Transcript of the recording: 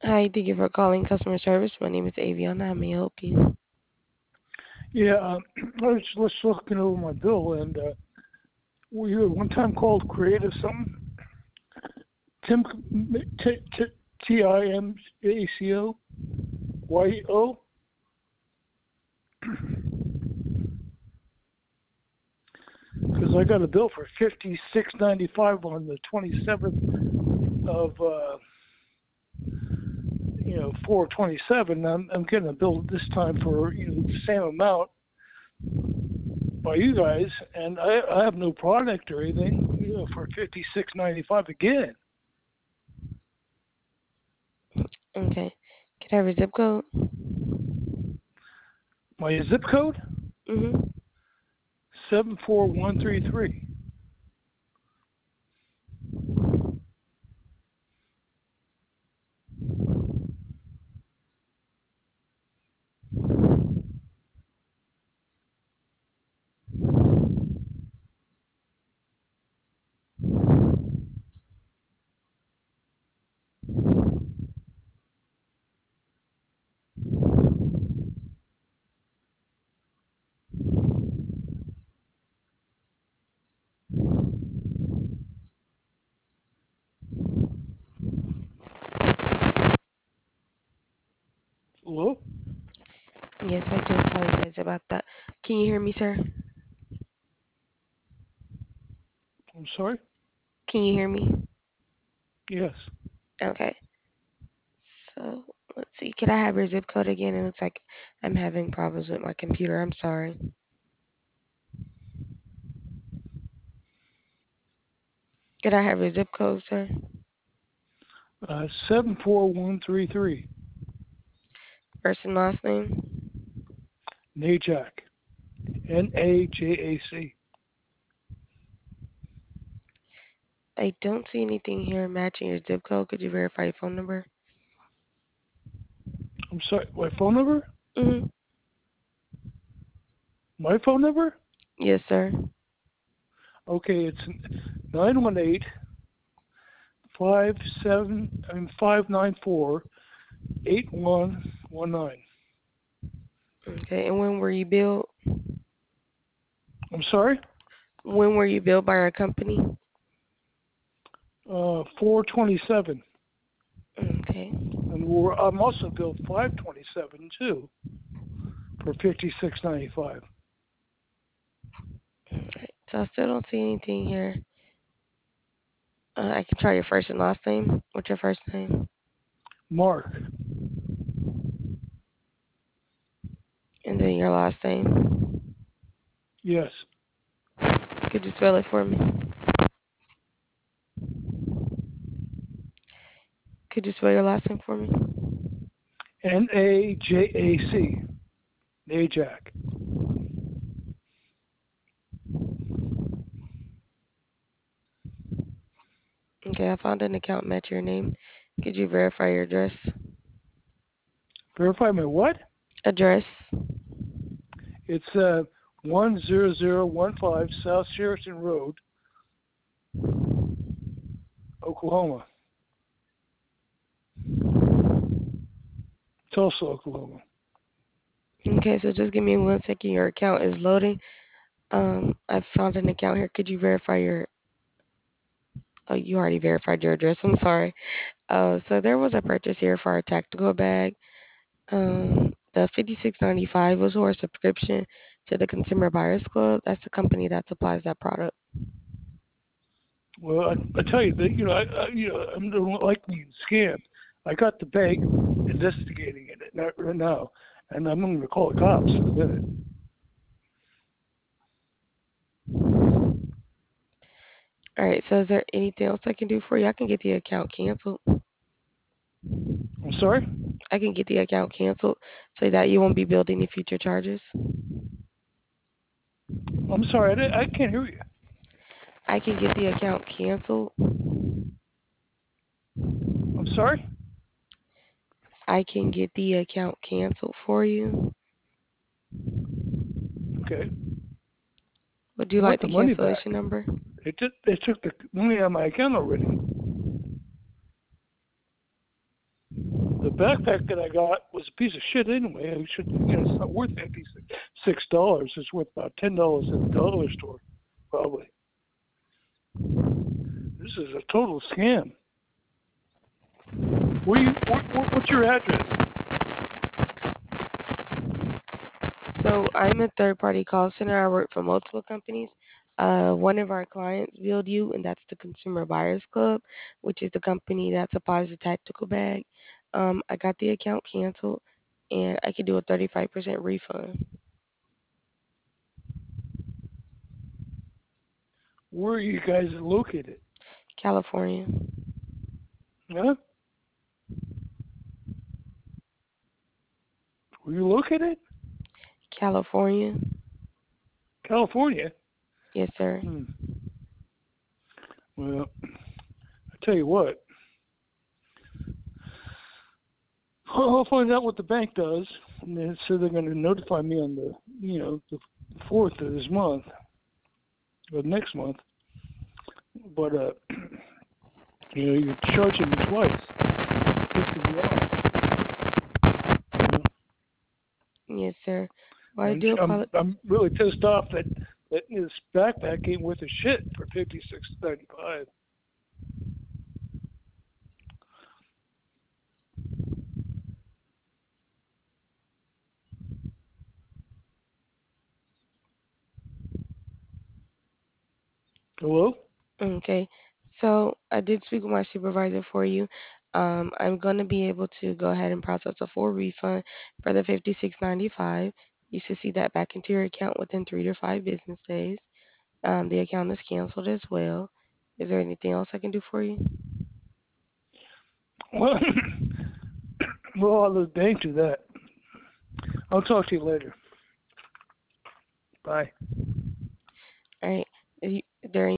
Hi, thank you for calling customer service. My name is Aviana. How may I help you? Yeah, I was just looking over my bill, and we had one time called Creative something. Tim Timacacio. Because I got a bill for $56.95 on the 27th of 4/27. I'm getting a bill this time for the same amount by you guys, and I have no product or anything. For $56.95 again. Okay. Can I have your zip code? My zip code Mm-hmm. 74133. Hello? Yes, I do apologize about that. Can you hear me, sir? I'm sorry? Can you hear me? Yes. Okay. So, let's see. Could I have your zip code again? It looks like I'm having problems with my computer. I'm sorry. Could I have your zip code, sir? 74133. First and last name? Najak. Najac. I don't see anything here matching your zip code. Could you verify your phone number? I'm sorry. My phone number? Mm-hmm. My phone number? Yes, sir. Okay, it's 918 594 8119. Okay. And when were you billed? I'm sorry? When were you billed by our company? 427. Okay. And I'm also billed 527 too for 56.95. Alright. So I still don't see anything here. I can try your first and last name. What's your first name? Mark. And then your last name. Yes. Could you spell it for me? Could you spell your last name for me? Najac. Najak. Okay, I found an account match your name. Could you verify your address? Verify my what? Address. It's 10015 South Sheraton Road, Oklahoma. Tulsa, Oklahoma. Okay, so just give me 1 second. Your account is loading. I found an account here. Could you verify your? Oh, you already verified your address. I'm sorry. So there was a purchase here for our tactical bag. The 56.95 was for a subscription to the Consumer Buyers Club. That's the company that supplies that product. Well, I tell you that I don't like being scammed. I got the bank investigating it right now, and I'm going to call the cops in a minute. All right. So is there anything else I can do for you? I can get the account canceled. I'm sorry. I can get the account canceled so that you won't be billed any future charges. I'm sorry. I can't hear you. I can get the account canceled. I'm sorry. I can get the account canceled for you. Okay. Would you I want like the the money back. cancellation number? They took the money out of my account already. the backpack that I got was a piece of shit anyway. I should, it's not worth $56. It's worth about $10 at the dollar store, probably. This is a total scam. What's your address? So I'm a third-party call center. I work for multiple companies. One of our clients billed you, and that's the Consumer Buyers Club, which is the company that supplies the tactical bag. I got the account canceled, and I could do a 35% refund. Where are you guys located? California. Huh? Where you located? California. California. Yes, sir. Hmm. Well, I tell you what. I'll find out what the bank does, and they said they're going to notify me on the 4th of this month, or next month. But you're charging me twice. Pissing me off. Yes, sir. Well, I And do I'm apologize. I'm really pissed off that this backpack ain't worth a shit for $56.95. Hello? Okay. So I did speak with my supervisor for you. I'm going to be able to go ahead and process a full refund for the 56.95. You should see that back into your account within 3 to 5 business days. The account is canceled as well. Is there anything else I can do for you? Well, well, I'll let the bank do that. I'll talk to you later. Bye. All right. Is there